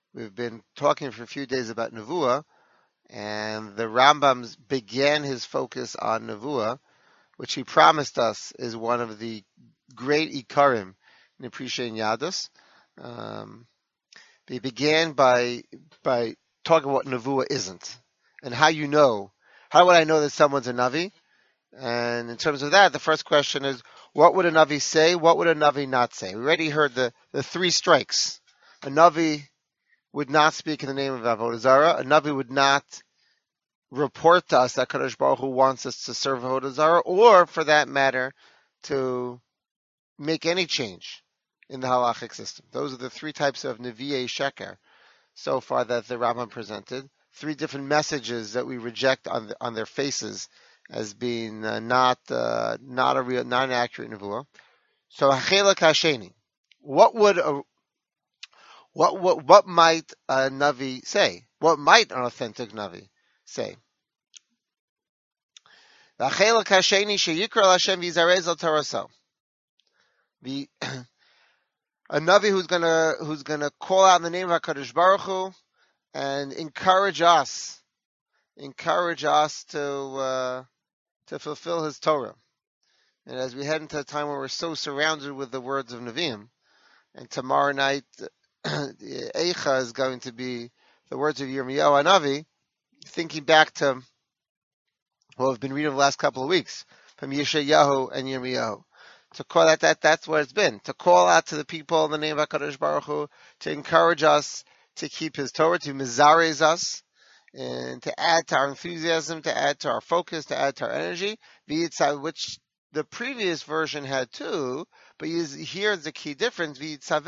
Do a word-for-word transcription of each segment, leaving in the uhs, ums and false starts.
We've been talking for a few days about Nevuah, and the Rambam began his focus on Nevuah, which he promised us is one of the great Ikarim in appreciating Yadus. Um, he began by by talking about what Nevuah isn't, and how you know. How would I know that someone's a Navi? And in terms of that, the first question is, what would a Navi say? What would a Navi not say? We already heard the, the three strikes. A Navi would not speak in the name of Avodah Zarah. A Navi would not report to us that Kadosh Baruch Hu wants us to serve Avodah Zarah, or for that matter, to make any change in the halachic system. Those are the three types of Nevi'ei Sheker so far that the Rambam presented. Three different messages that we reject on the, on their faces as being uh, not uh, not a real, not an accurate nevuah. So Hachelak Hasheni, what would a what what what might a navi say? What might an authentic navi say? Hachelak Hasheni sheyikra Hashem v'yizarez al Toraso. The a navi who's gonna who's gonna call out in the name of Hakadosh Baruch Hu and encourage us, encourage us to uh, to fulfill His Torah. And as we head into a time where we're so surrounded with the words of Nevi'im, and tomorrow night, Eicha is going to be the words of Yirmiyahu Hanavi, thinking back to what we've been reading the last couple of weeks from Yeshayahu and Yirmiyahu. To call that, that, that's what it's been. To call out to the people in the name of HaKadosh Baruch Hu, to encourage us to keep His Torah, to mizarez us, and to add to our enthusiasm, to add to our focus, to add to our energy, which the previous version had too, but here's the key difference.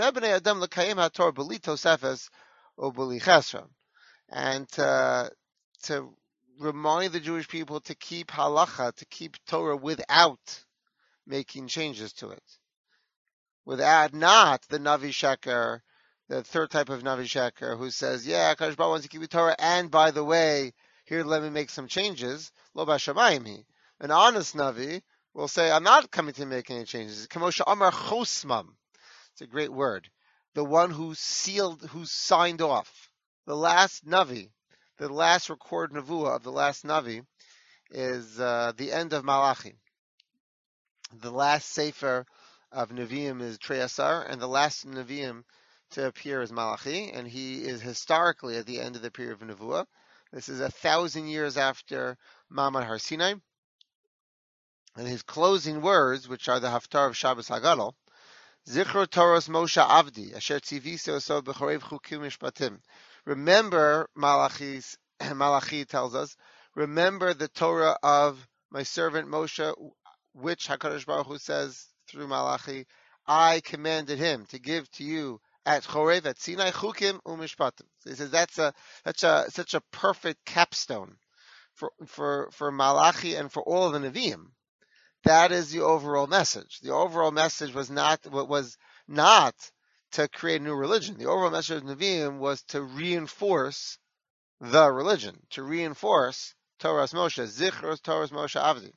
And to, to remind the Jewish people to keep halacha, to keep Torah without making changes to it. Without not the Navi Sheker, the third type of Navi Sheker, who says, yeah, Akash Baruch wants to keep the Torah, and by the way, here let me make some changes. Lo b'shamayim hi. An honest Navi will say, I'm not coming to make any changes. Kamosha Amar Chosmam. It's a great word. The one who sealed, who signed off. The last Navi, the last recorded Nevuah of the last Navi is uh, the end of Malachi. The last Sefer of Nevi'im is Treyasar, and the last Nevi'im to appear is Malachi, and he is historically at the end of the period of Nevuah. This is a thousand years after Ma'amad Har Sinai. And his closing words, which are the Haftarah of Shabbos Hagadol, Zichro Toros Moshe Avdi, Asher Tziviso So B'chorev Chukim Mishpatim. Remember, Malachi, Malachi tells us, remember the Torah of my servant Moshe, which HaKadosh Baruch Hu says through Malachi, I commanded him to give to you at Chorev, at Sinai, Chukim Umishpatim. So he says that's a such a such a perfect capstone for for for Malachi and for all of the Nevi'im. That is the overall message. The overall message was not was not to create a new religion. The overall message of Nevi'im was to reinforce the religion, to reinforce Torah's Moshe, Zichros Torah's Moshe Avdi.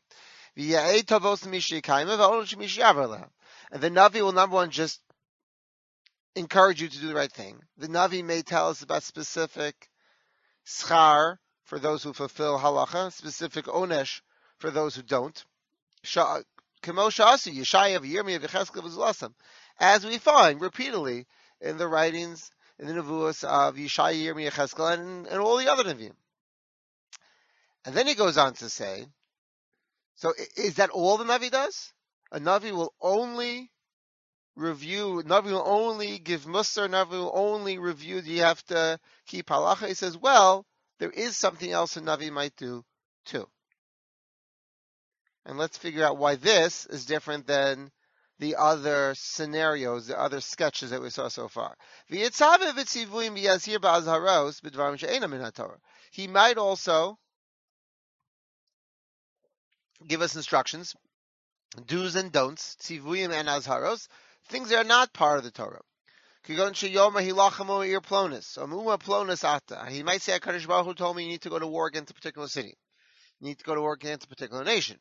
And the Navi will, number one, just encourage you to do the right thing. The Navi may tell us about specific schar for those who fulfill halacha, specific onesh for those who don't. As we find repeatedly in the writings, in the Nevuos of Yeshaya, Yirmiyah, Cheskel, and, and all the other Nevi'im. And then he goes on to say, so is that all the Navi does? A Navi will only review, Navi will only give Musar, Navi will only review, do you have to keep halacha? He says, well, there is something else a Navi might do too. And let's figure out why this is different than the other scenarios, the other sketches that we saw so far. He might also give us instructions, do's and don'ts, tzivuyim and azharos, things that are not part of the Torah. He might say, HaKadosh Baruch Hu told me you need to go to war against a particular city. You need to go to war against a particular nation.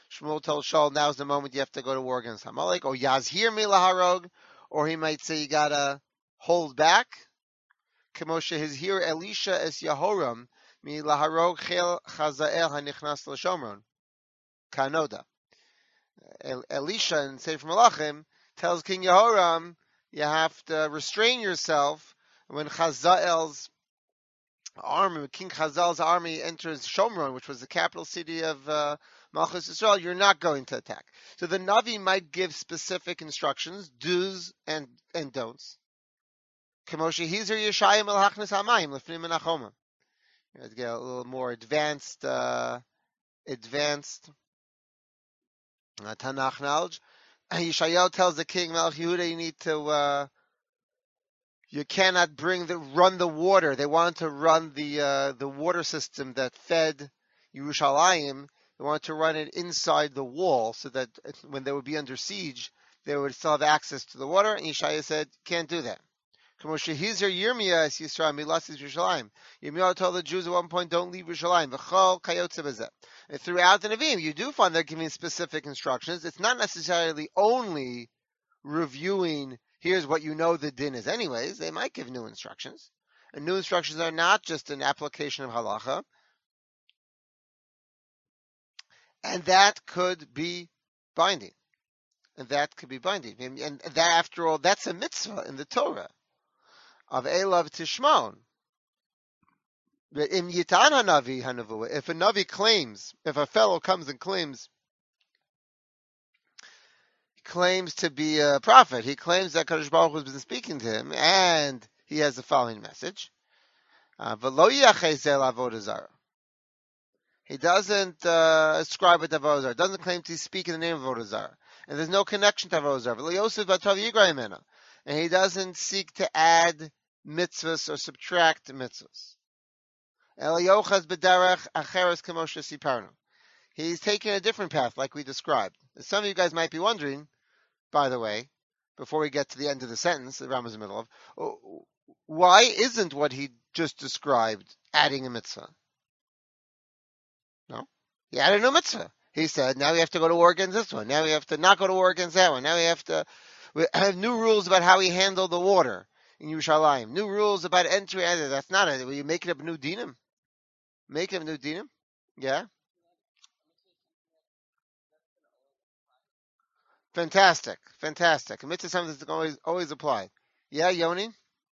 Shmuel told Shaul, now's the moment you have to go to war against Amalek, or Yazhir mi laharog, or he might say you gotta hold back. Kemoshe his here Elisha es Yahoram mi laharog chel chazael hanichnas l'shomron kanoda. Elisha in Sefer Malachim tells King Yehoram you have to restrain yourself when Chazael's army, King Chazal's army enters Shomron, which was the capital city of uh, Malchus Israel. You're not going to attack. So the Navi might give specific instructions, do's and and don'ts. Kemoshe Hizer Yeshayim El Hachnes Hamayim Lefnim Menachoma. You have to get a little more advanced, uh, advanced uh, Tanakh knowledge. Yeshayahu tells the king Melech Yehuda, you need to, uh, you cannot bring the run the water. They wanted to run the uh, the water system that fed Yerushalayim. They wanted to run it inside the wall so that when they would be under siege, they would still have access to the water. And Yeshaya said, can't do that. Yirmiyah told the Jews at one point, don't leave Yerushalayim. And throughout the Nevi'im, you do find they're giving specific instructions. It's not necessarily only reviewing, here's what you know the din is anyways. They might give new instructions. And new instructions are not just an application of halacha. And that could be binding. And that could be binding. And that, after all, that's a mitzvah in the Torah of Elav Tishmon. If a Navi claims, if a fellow comes and claims, claims to be a prophet, he claims that Kadosh Baruch Hu has been speaking to him, and he has the following message. Uh, he doesn't uh, ascribe it to Avodah Zarah, doesn't claim to speak in the name of Avodah Zarah, and there's no connection to Avodah Zarah. And he doesn't seek to add mitzvahs or subtract mitzvahs. He's taking a different path, like we described. Some of you guys might be wondering, by the way, before we get to the end of the sentence that Ram is in the middle of, why isn't what he just described adding a mitzvah? No. He added a mitzvah. He said, now we have to go to war against this one. Now we have to not go to war against that one. Now we have to we have new rules about how we handle the water in Yerushalayim. New rules about entry. That's not it. Will you make it up a new dinim? Make it a new dinim? Yeah. Fantastic. Fantastic. A mitzvah is something that's always, always applied. Yeah, Yoni?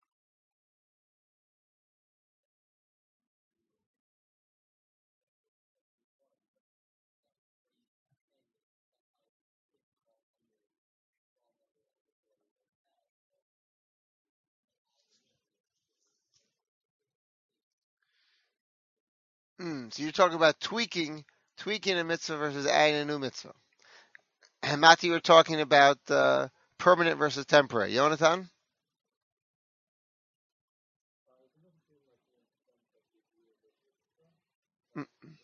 Mm, so you're talking about tweaking, tweaking a mitzvah versus adding a new mitzvah. And Mati, you're talking about uh, permanent versus temporary. Yonatan? Mm.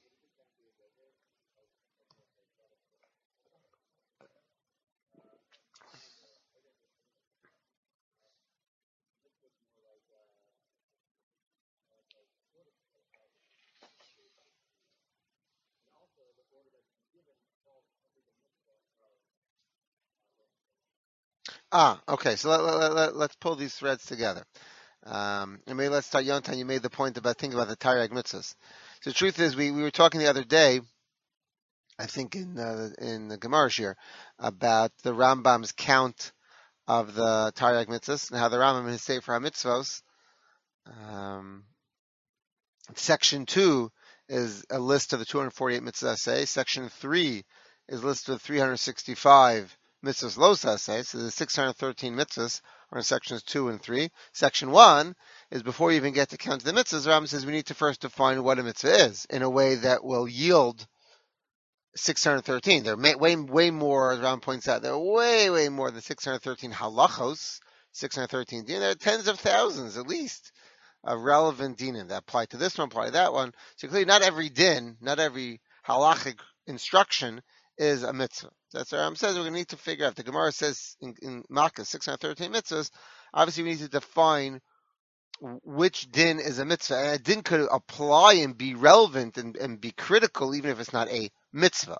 Ah, okay. So let, let, let, let's pull these threads together. Um, and maybe let's start, Yonatan. You made the point about thinking about the Taryag mitzvahs. So the truth is, we, we were talking the other day, I think in uh, in the Gemara here, about the Rambam's count of the Taryag mitzvahs and how the Rambam in his Sefer HaMitzvos, um, section two is a list of the two hundred forty-eight mitzvahs say. Section three is a list of three hundred sixty-five mitzvahs lo saseh. So the six hundred thirteen mitzvahs are in sections two and three. Section one is before you even get to count the mitzvahs, Rambam says we need to first define what a mitzvah is in a way that will yield six hundred thirteen. There are way, way more, as Rambam points out, there are way, way more than six hundred thirteen halachos, six hundred thirteen. There are tens of thousands at least of relevant dinim that apply to this one, apply to that one. So clearly not every din, not every halachic instruction is a mitzvah. That's what Rambam says. We're going to need to figure out. The Gemara says in, in Makkah, six hundred thirteen mitzvahs. Obviously we need to define which din is a mitzvah. And a din could apply and be relevant and, and be critical even if it's not a mitzvah.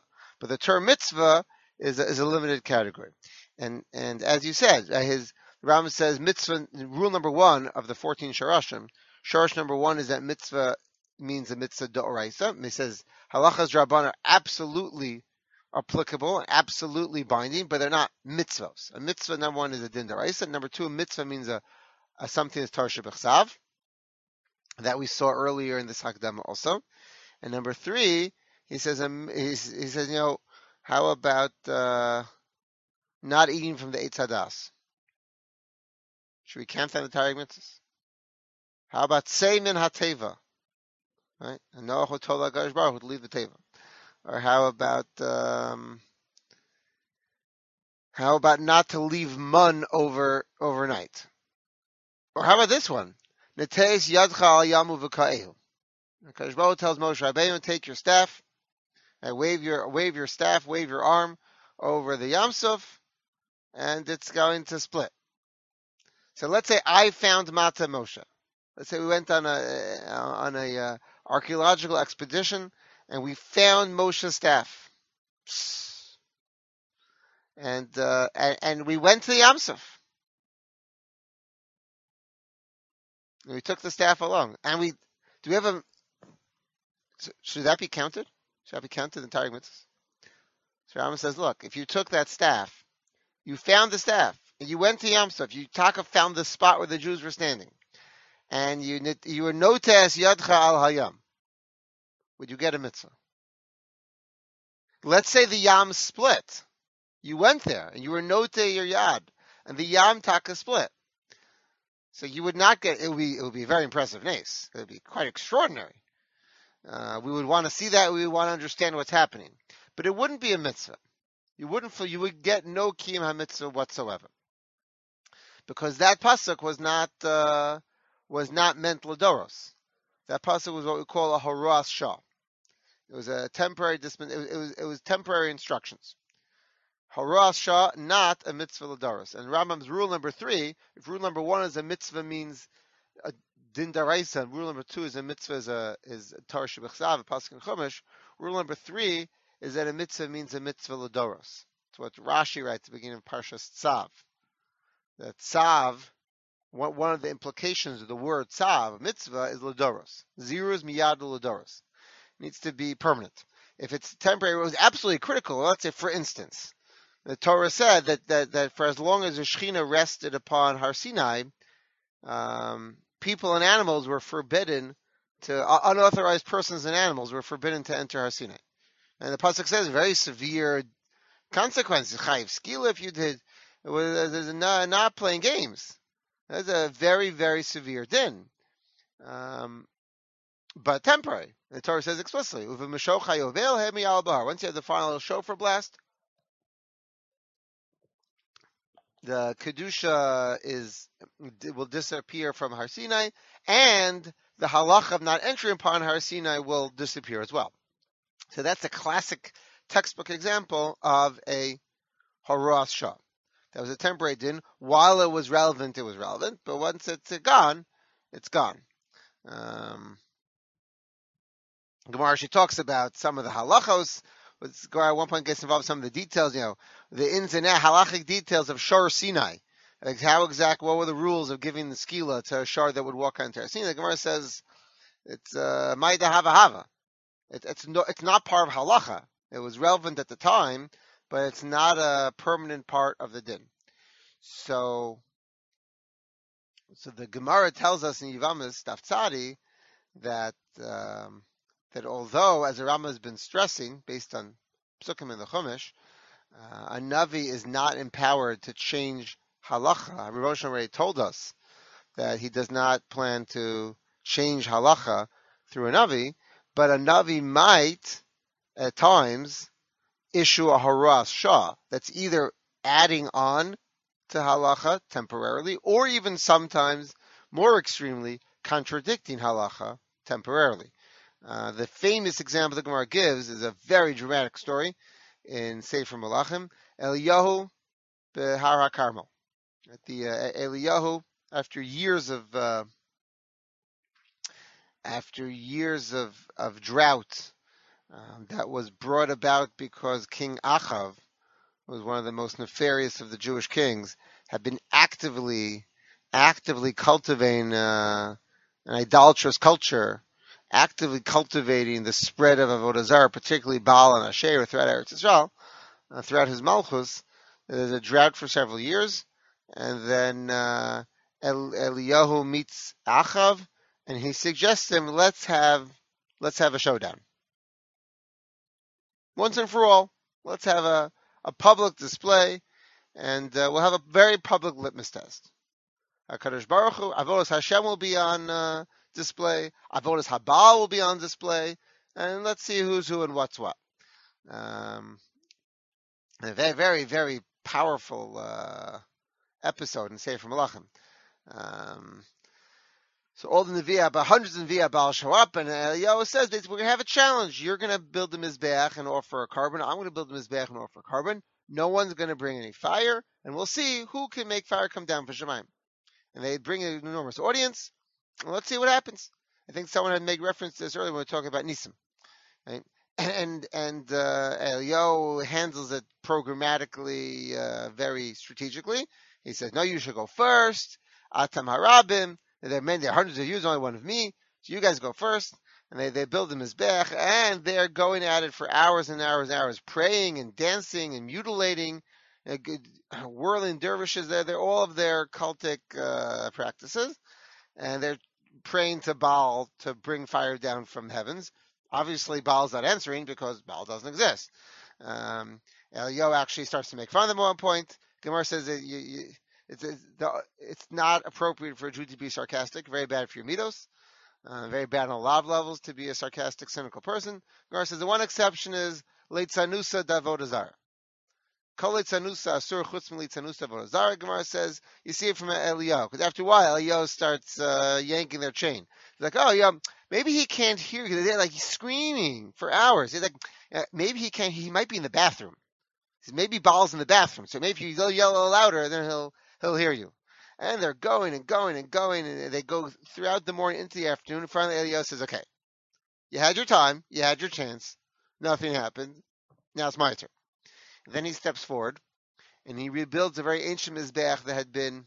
But the term mitzvah is a, is a limited category. And and as you said, uh, his Ram says mitzvah, rule number one of the fourteen sharashim, sharash number one is that mitzvah means a mitzvah d'oraisa. He says halachas drabban are absolutely applicable and absolutely binding, but they're not mitzvahs. A mitzvah, number one, is a din d'oraisa. Number two, a mitzvah means a, a something that's Torah shebechsav, that we saw earlier in this Hakdama also. And number three, he says, um, he says, you know, how about uh, not eating from the Eitz Hadas? Should we count that in the Targum mitzvahs? How about Seimin HaTeva? Right? And Noach told HaKadosh Baruch Hu to leave the Teva. Or how about um, how about not to leave mun over overnight? Or how about this one? Neteis yadcha al yamu v'ka'ehu. HaKadosh Baruch Hu tells Moshe Rabbeinu, take your staff, and wave your wave your staff, wave your arm over the Yam Suf, and it's going to split. So let's say I found Mata Moshe. Let's say we went on a on a uh, archaeological expedition, and we found Moshe's staff, and uh, and, and we went to the Yam Suf. We took the staff along, and we do we have a should that be counted? Should that be counted in Targum mitzvahs? So Rambam says, look, if you took that staff, you found the staff, and you went to Yam Suf, you taka found the spot where the Jews were standing, and you you were notes yadcha al hayam, would you get a mitzvah? Let's say the Yam split. You went there, and you were note your yad, and the Yam taka split. So you would not get, it would be, it would be a very impressive nace. It would be quite extraordinary. Uh, we would want to see that. We would want to understand what's happening. But it wouldn't be a mitzvah. You wouldn't feel, you would get no kiyum ha-mitzvah whatsoever. Because that pasuk was not, uh, was not meant l'doros. That pasuk was what we call a horas shah. It was a temporary disp- it was, it was, it was temporary instructions. Horas shah, not a mitzvah l'doros. And Rambam's rule number three, if rule number one is a mitzvah means a din daraisa, and rule number two is a mitzvah is a is Torah shebechsav, a pasuk in Chumash. Rule number three is that a mitzvah means a mitzvah l'doros. It's what Rashi writes at the beginning of Parshas Tzav. That Tzav, one of the implications of the word Tzav, mitzvah, is l'doros. Ziruz miyad l'doros. It needs to be permanent. If it's temporary, it was absolutely critical. Let's say, for instance, the Torah said that, that, that for as long as the Shekhinah rested upon Har Sinai, um, people and animals were forbidden to, uh, unauthorized persons and animals were forbidden to enter Har Sinai. And the pasuk says very severe consequences. Chayiv skila if you did, it was not, not playing games. That's a very, very severe din. Um, but temporary. The Torah says explicitly, once you have the final shofar blast, the kedusha is will disappear from Har Sinai, and the halach of not entering upon Har Sinai will disappear as well. So that's a classic textbook example of a horas shah. That was a temporary din. While it was relevant, it was relevant, but once it's gone, it's gone. Um, Gemara, she talks about some of the halachos. Gemara at one point gets involved in some of the details, you know, the ins and outs, halachic details of Shor Sinai. Like how exact, what were the rules of giving the skila to a shar that would walk on Ter Sinai? The Gemara says it's uh, Maida Hava Hava. It, it's no, it's not part of halacha. It was relevant at the time, but it's not a permanent part of the din. So, so the Gemara tells us in Yivamis Daf Tzadi that um, that although, as the Rambam has been stressing, based on Psukim in the Chumash, uh, a Navi is not empowered to change halacha. Rabbi Roshan already told us that he does not plan to change halacha through a Navi, but a Navi might, at times, issue a haras shah that's either adding on to halacha temporarily, or even sometimes, more extremely, contradicting halacha temporarily. Uh, the famous example the Gemara gives is a very dramatic story in Sefer Malachim. Eliyahu behar HaKarmel. At the uh, Eliyahu, after years of uh, after years of of drought, Um, that was brought about because King Achav, who was one of the most nefarious of the Jewish kings, had been actively, actively cultivating uh, an idolatrous culture, actively cultivating the spread of Avodah Zarah, particularly Baal and Asherah throughout Eretz Yisrael, uh, throughout his Malchus. There's a drought for several years, and then uh, El- Eliyahu meets Achav, and he suggests to him, let's have, let's have a showdown. Once and for all, let's have a, a public display, and uh, we'll have a very public litmus test. HaKadosh Baruch Hu, Avodas Hashem will be on uh, display, Avodas Habal will be on display, and let's see who's who and what's what. Um, a very, very, very powerful uh, episode in Sefer Melachim. Um, so all the Nevi'ah, about hundreds of Nevi'ah Baal show up, and Eliyahu says, we're going to have a challenge. You're going to build the Mizbeach and offer a carbon. I'm going to build the Mizbeach and offer a carbon. No one's going to bring any fire, and we'll see who can make fire come down for Shemaim. And they bring an enormous audience. Well, let's see what happens. I think someone had made reference to this earlier when we were talking about Nisim. Right? And and uh, Eliyahu handles it programmatically, uh, very strategically. He says, no, you should go first. Atam harabim. There are many, there are hundreds of you, only one of me. So you guys go first. And they, they build the Mizbech, and they're going at it for hours and hours and hours, praying and dancing and mutilating, uh, whirling dervishes. They're, they're all of their cultic uh, practices. And they're praying to Baal to bring fire down from heavens. Obviously, Baal's not answering because Baal doesn't exist. Um, Eliyahu actually starts to make fun of them at one point. Gemara says that you, you, it's, it's, it's not appropriate for a Jew to be sarcastic, very bad for your midos, uh, very bad on a lot of levels to be a sarcastic, cynical person. Gemara says the one exception is Leitzanusa Davodah Zarah. Gemara says you see it from Eliyahu, because after a while Eliyahu starts uh, yanking their chain. He's like, oh yeah, maybe he can't hear you. They're like he's screaming for hours. He's like, maybe he can't. He might be in the bathroom. Maybe Baal's in the bathroom. So maybe if you go yell a little louder, then he'll he'll hear you. And they're going and going and going, and they go throughout the morning into the afternoon. And finally, Eliyahu says, okay, you had your time, you had your chance, nothing happened. Now it's my turn. And then he steps forward, and he rebuilds a very ancient Mizbeach that had been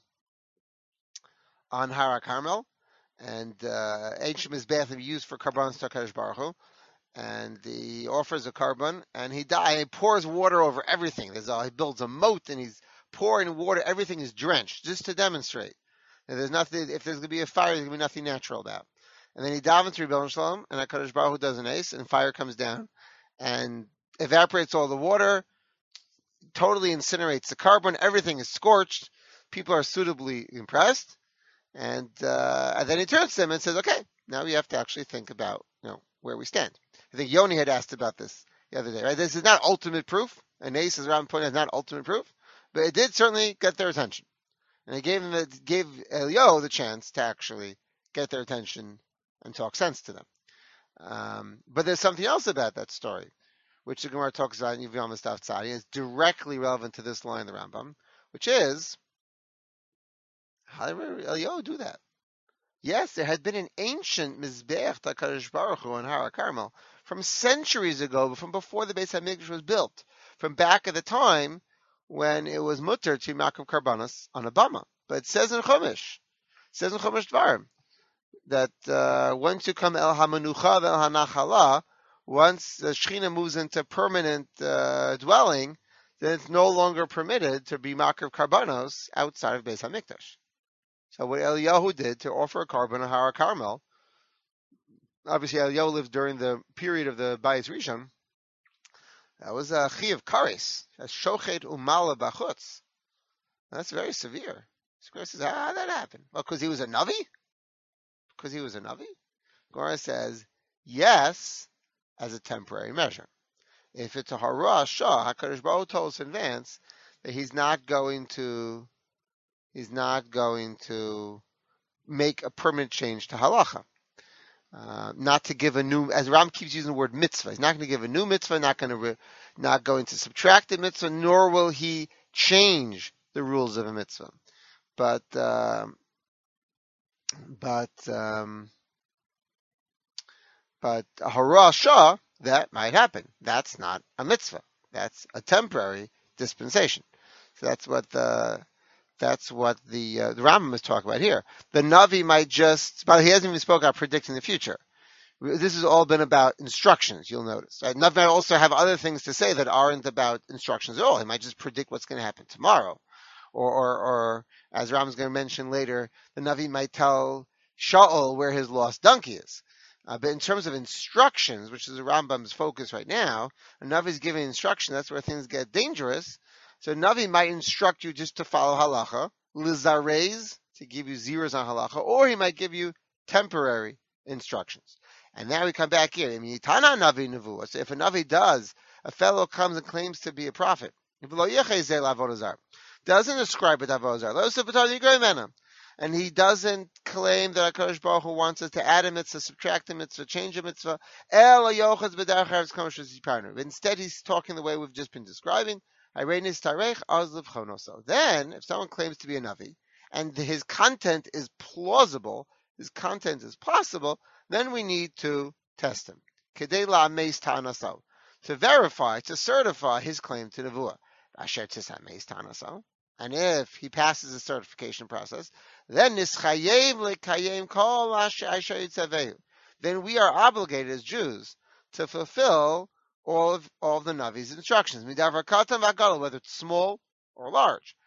on Har Carmel, and uh, ancient Mizbeach that he used for Karbanos to HaKadosh Baruch Hu. And he offers a carbon, and he, die, he pours water over everything. There's a, he builds a moat, and he's pouring water. Everything is drenched, just to demonstrate. And there's nothing. If there's going to be a fire, there's going to be nothing natural about. And then he davens to Rebbeinu Shalom, and HaKadosh Baruch Hu does an ace, and fire comes down, and evaporates all the water, totally incinerates the carbon. Everything is scorched. People are suitably impressed, and, uh, and then he turns to them and says, "Okay, now we have to actually think about, you know, where we stand." I think Yoni had asked about this the other day. Right? This is not ultimate proof. An ace, as Ram pointed out, is not ultimate proof, but it did certainly get their attention, and it gave them the, gave Eliyahu the chance to actually get their attention and talk sense to them. Um, but there's something else about that story, which the Gemara talks about in Yevamot Daf Tzadi, is directly relevant to this line in the Rambam, which is, how did Eliyahu do that? Yes, there had been an ancient Mizbeach to HaKadosh Baruch Hu on Har Carmel from centuries ago, from before the Beis HaMikdash was built, from back at the time when it was mutter to Makam Karbanos on a bama. But it says in Chumash, it says in Chumash Dvarim, that uh, once you come El HaMenucha El HaNachala, once the Shechina moves into permanent uh, dwelling, then it's no longer permitted to be Makam Karbanos outside of Beis HaMikdash. So what Eliyahu did to offer a carbon on Har Carmel, obviously Eliyahu lived during the period of the Bayis Rishon, that was a chi of kares, a shochet umala bachutz. That's very severe. So says, how did that happen? Well, because he was a Navi? Because he was a Navi? Gemara says, yes, as a temporary measure. If it's a Hara Shah, HaKadosh Baruch Hu told us in advance that he's not going to He's not going to make a permanent change to halacha. Uh, not to give a new, as Ram keeps using the word mitzvah. He's not going to give a new mitzvah, not going to, re, not going to subtract a mitzvah, nor will he change the rules of a mitzvah. But, uh, but, um, but a hara shah, that might happen. That's not a mitzvah. That's a temporary dispensation. So that's what the that's what the uh, the Rambam is talking about here. The Navi might just, but he hasn't even spoken about predicting the future. This has all been about instructions, you'll notice. Right? Navi might also have other things to say that aren't about instructions at all. He might just predict what's going to happen tomorrow. Or, or, or as Ram is going to mention later, the Navi might tell Shaul where his lost donkey is. Uh, but in terms of instructions, which is the Rambam's focus right now, a Navi is giving instruction. That's where things get dangerous. So Navi might instruct you just to follow halacha, lizarez, to give you zeros on halacha, or he might give you temporary instructions. And now we come back here. I mean, Tana Navi Nevuah. So if a Navi does, a fellow comes and claims to be a prophet, doesn't ascribe it to Avodah, and he doesn't claim that HaKadosh Baruch Hu wants us to add a mitzvah, subtract a mitzvah, change a mitzvah. Instead, he's talking the way we've just been describing. Then, if someone claims to be a Navi, and his content is plausible, his content is possible, then we need to test him. To verify, to certify his claim to Nevuah. And if he passes the certification process, then then we are obligated as Jews to fulfill all of all of the Navi's instructions, whether it's small or large.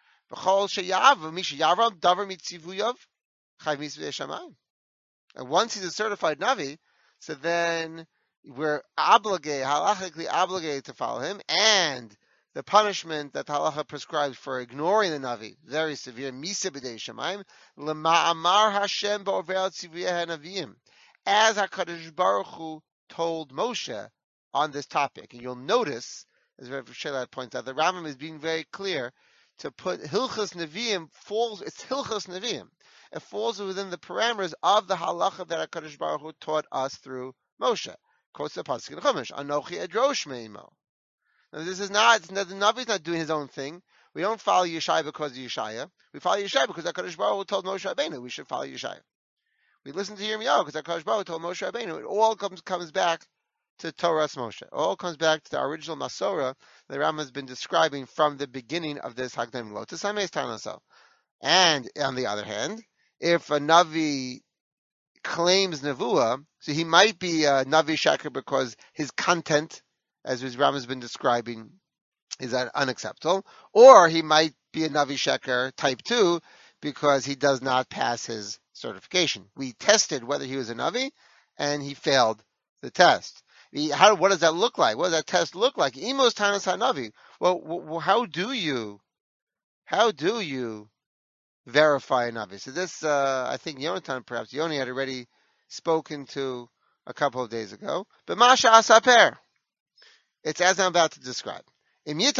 And once he's a certified Navi, so then we're obligated, halachically obligated to follow him, and the punishment that halacha prescribes for ignoring the Navi, very severe, misa b'dei shamayim, l'ma'amar Hashem ba'over tzivuyeh hanavim, as HaKadosh Baruch Hu told Moshe on this topic. And you'll notice, as Rav Shelah points out, the Rambam is being very clear to put Hilchos Nevi'im falls, it's Hilchos Nevi'im. It falls within the parameters of the halacha that HaKadosh Baruch Hu taught us through Moshe. Quotes the pasuk in Chumash, Anochi Edrosh Me'imo. Now this is not, the Navi is not doing his own thing. We don't follow Yeshaya because of Yeshaya. We follow Yeshaya because HaKadosh Baruch Hu told Moshe Rabbeinu we should follow Yeshaya. We listen to Yirmiyahu because HaKadosh Baruch Hu told Moshe Rabbeinu. It all comes comes back to Torah's Moshe. It all comes back to the original Masorah the Rambam has been describing from the beginning of this Hagdam Lotus Hameis Tanaso. And on the other hand, if a Navi claims Nevuah, so he might be a Navi Sheker because his content, as his Rambam has been describing, is unacceptable, or he might be a Navi Sheker type two because he does not pass his certification. We tested whether he was a Navi, and he failed the test. He, how, what does that look like? What does that test look like? Imos Tanas HaNavi. Well, well, how do you, how do you verify a Navi? So this, uh, I think Yonatan, perhaps Yoni had already spoken to a couple of days ago. But Masha Asaper. It's as I'm about to describe. Number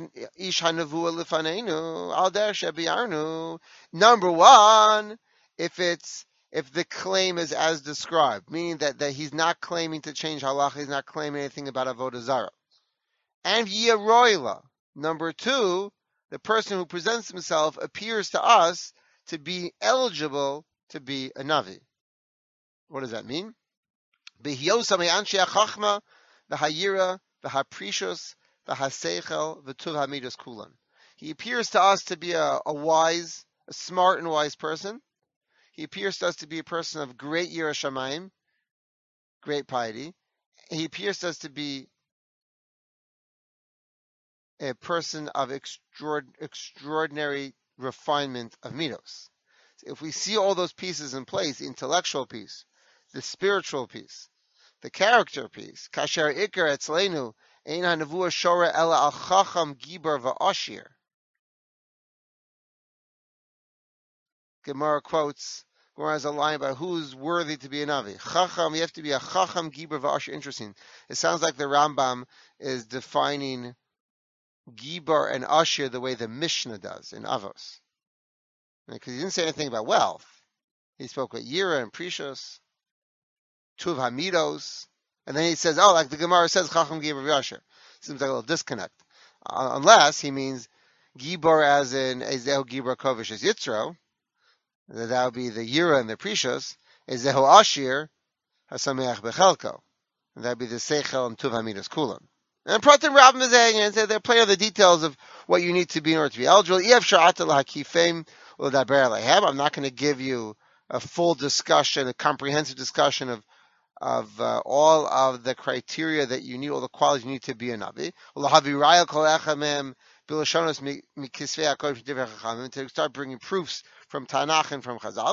one, if it's if the claim is as described, meaning that, that he's not claiming to change halacha, he's not claiming anything about avodah zarah. And Yeroila. Number two, the person who presents himself appears to us to be eligible to be a Navi. What does that mean? Behiyosam Anshe Chachma, the Hayira, the Haprishus, the Haseichel, the Tuv Hamidus Kulan. He appears to us to be a, a wise, a smart and wise person. He appears to us to be a person of great Yirah Shamayim, great piety. He appears to us to be a person of extraordinary, extraordinary refinement of midos. So if we see all those pieces in place, the intellectual piece, the spiritual piece, the character piece, kasher ikar etzleinu, ein ha-nevuah shora ela al chacham gibar va'ashir. Gemara quotes, Gemara has a line about who's worthy to be a Navi. Chacham, you have to be a Chacham Gibar v'Ashir. Interesting. It sounds like the Rambam is defining Gibar and Ashir the way the Mishnah does in Avos. Because he didn't say anything about wealth. He spoke about Yira and Precious, Tuv Hamidos, and then he says, oh, like the Gemara says, Chacham Gibar v'Ashir. Seems like a little disconnect. Uh, unless he means Gibar as in Ezehu Gibar Kovish as Yitzro, that would be the Yira and the Precious, Ezehu Ashir Hasameach Bechelko. And that'd be the Seichel and Tuv Hamidas Kulam. And Pratim Rabbim is saying, and there are plenty of the details of what you need to be in order to be eligible. I'm not going to give you a full discussion, a comprehensive discussion of of uh, all of the criteria that you need, all the qualities you need to be a Navi. To start bringing proofs from Tanakh and from Chazal.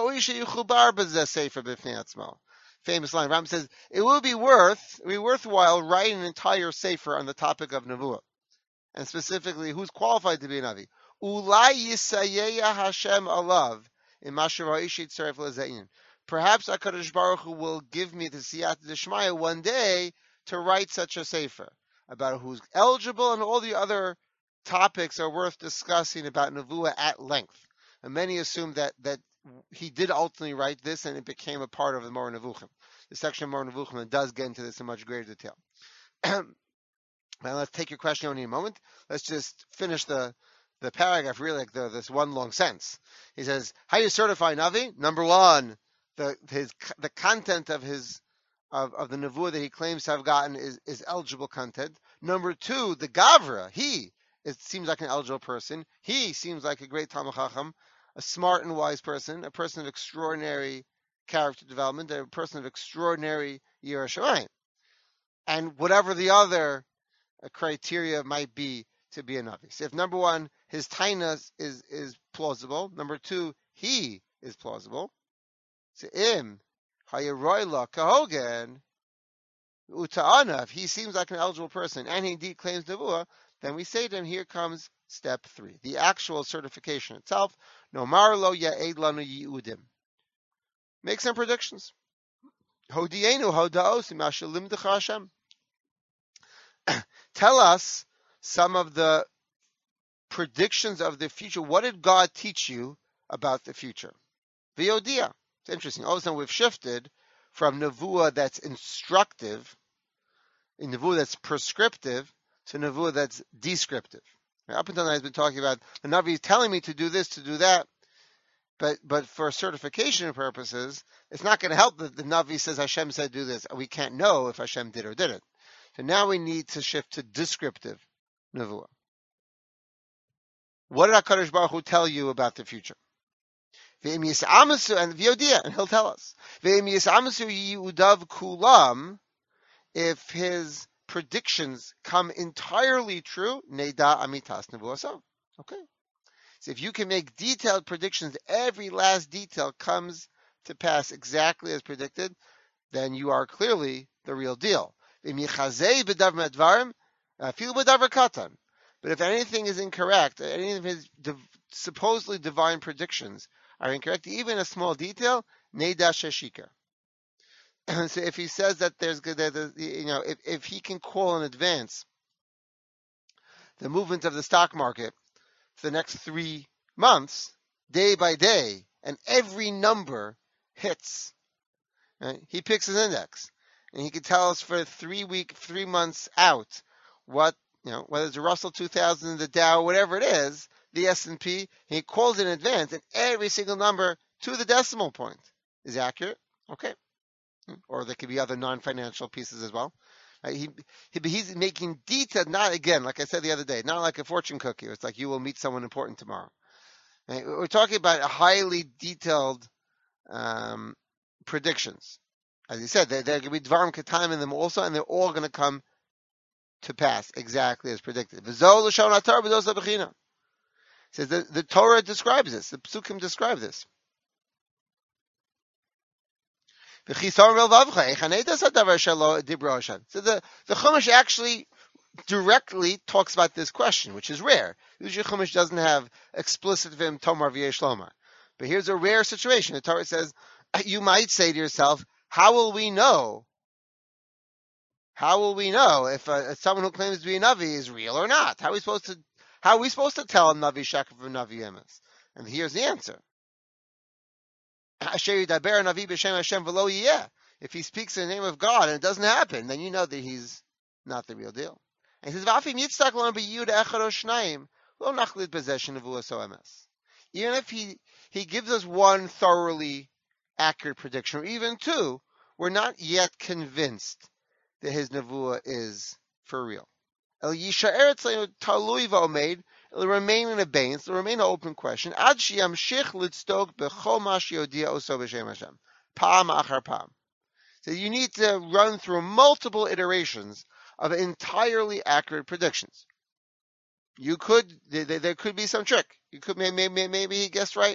Famous line. Ram says, it will be worth, it will be worthwhile writing an entire sefer on the topic of Nevuah. And specifically, who's qualified to be a Navi. Ulai yisayeya Hashem alav in Mashavah Ishit Tzaref Lezayin. Perhaps HaKadosh Baruch Hu will give me the Siyata D'Shmaya one day to write such a sefer about who's eligible, and all the other topics are worth discussing about Nevuah at length. And many assume that, that he did ultimately write this and it became a part of the Moreh Nevuchim. The section of Moreh Nevuchim does get into this in much greater detail. Now let's take your question only in a moment. Let's just finish the, the paragraph, really like the, this one long sentence. He says, how do you certify Navi? Number one, the his the content of his of, of the Nevuah that he claims to have gotten is, is eligible content. Number two, the Gavra, he it seems like an eligible person. He seems like a great Talmid Chacham, a smart and wise person, a person of extraordinary character development, a person of extraordinary Yirah Shamayim. And whatever the other criteria might be to be a Navi. So if number one, his tainas is, is plausible. Number two, he is plausible. So im hayaroyla kahogen uta'ana, if he seems like an eligible person and he indeed claims Nevuah, then we say to him, here comes step three, the actual certification itself. No marlo ya'ed lanu yi'udim. Make some predictions. Hodienu hodaos imashalim decha Hashem. Tell us some of the predictions of the future. What did God teach you about the future? V'yodia. It's interesting. All of a sudden we've shifted from Nevuah that's instructive, in Nevuah that's prescriptive, to Nevuah that's descriptive. Up until now, I've been talking about the Navi is telling me to do this, to do that, but but for certification purposes, it's not going to help that the Navi says Hashem said do this. We can't know if Hashem did or didn't. So now we need to shift to descriptive Nevuah. What did HaKadosh Baruch Hu tell you about the future? And V'yodia, and he'll tell us. If his predictions come entirely true, Neda Amitas Nevuah. Okay. So if you can make detailed predictions, every last detail comes to pass exactly as predicted, then you are clearly the real deal. But if anything is incorrect, any of his supposedly divine predictions are incorrect, even a small detail, Neda Sheshika. So if he says that there's good, you know, if, if he can call in advance the movement of the stock market for the next three months, day by day, and every number hits, right? He picks his index, and he can tell us for three week, three months out what, you know, whether it's a Russell two thousand, the Dow, whatever it is, the S and P. He calls in advance, and every single number to the decimal point is accurate. Okay. Or there could be other non-financial pieces as well. Uh, he, he he's making detailed, not again, like I said the other day, not like a fortune cookie. It's like you will meet someone important tomorrow. Right? We're talking about highly detailed um, predictions. As he said, there, there could be dvarim kataim in them also, and they're all going to come to pass exactly as predicted. It says the, the Torah describes this. The Psukim describe this. So the, the Chumash actually directly talks about this question, which is rare. Usually Chumash doesn't have explicit vim tomar v'yesh lomar. But here's a rare situation. The Torah says, you might say to yourself, how will we know? How will we know if uh, someone who claims to be a Navi is real or not? How are we supposed to, how are we supposed to tell a Navi Shakar from Navi Emes? And here's the answer. If he speaks in the name of God and it doesn't happen, then you know that he's not the real deal. And he says, even if he, he gives us one thoroughly accurate prediction, or even two, we're not yet convinced that his nevuah is for real. El yishaer etzleinu talui v'omeid. It'll remain in abeyance. It'll remain an open question. Ad sheyamshich litztok b'chol ma sheyodia oso b'shem Hashem. Pam achar pam. So you need to run through multiple iterations of entirely accurate predictions. You could, there, there could be some trick. You could maybe, maybe he guessed right.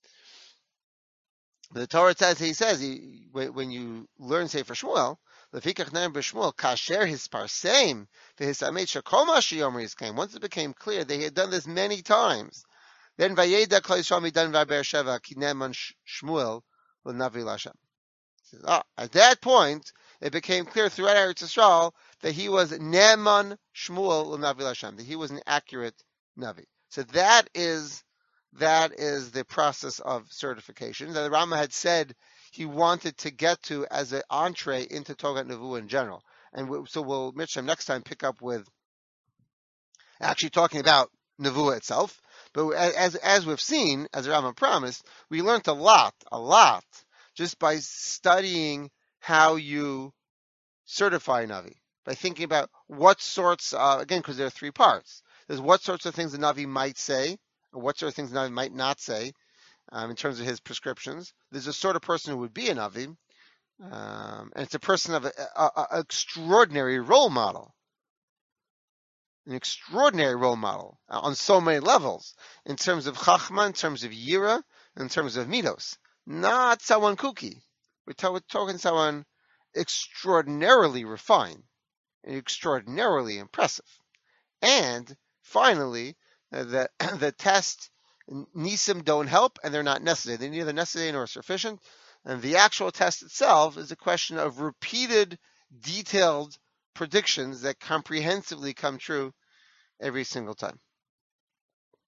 The Torah says, he says, he, when you learn Sefer Shmuel, Lefikach Ner b'Shmuel kasher hisparseim v'hisamet shekol ma sheyomer yiskayim. Once it became clear they had done this many times, then vayeda kol Yisrael midan v'Be'er Sheva ki ne'eman Shmuel l'navi l'Hashem. Ah, at that point, it became clear throughout Eretz Yisrael that he was ne'eman Shmuel l'navi l'Hashem, that he was an accurate navi. So that is that is the process of certification that the Rama had said he wanted to get to as an entree into Togat Nevuah in general. And we, so we'll, Mitcham, next time pick up with actually talking about Nevuah itself. But as as we've seen, as the Rama promised, we learned a lot, a lot, just by studying how you certify a Navi. By thinking about what sorts, uh, again, because there are three parts. There's what sorts of things the Navi might say, or what sort of things the Navi might not say, Um, in terms of his prescriptions. There's a sort of person who would be a Navi, um, and it's a person of an extraordinary role model. An extraordinary role model uh, on so many levels, in terms of Chachma, in terms of Yira, in terms of Midos. Not someone kooky. We're, to- we're talking someone extraordinarily refined, and extraordinarily impressive. And finally, uh, the, the test Nisim don't help, and they're not necessary. They're neither necessary nor sufficient. And the actual test itself is a question of repeated, detailed predictions that comprehensively come true every single time.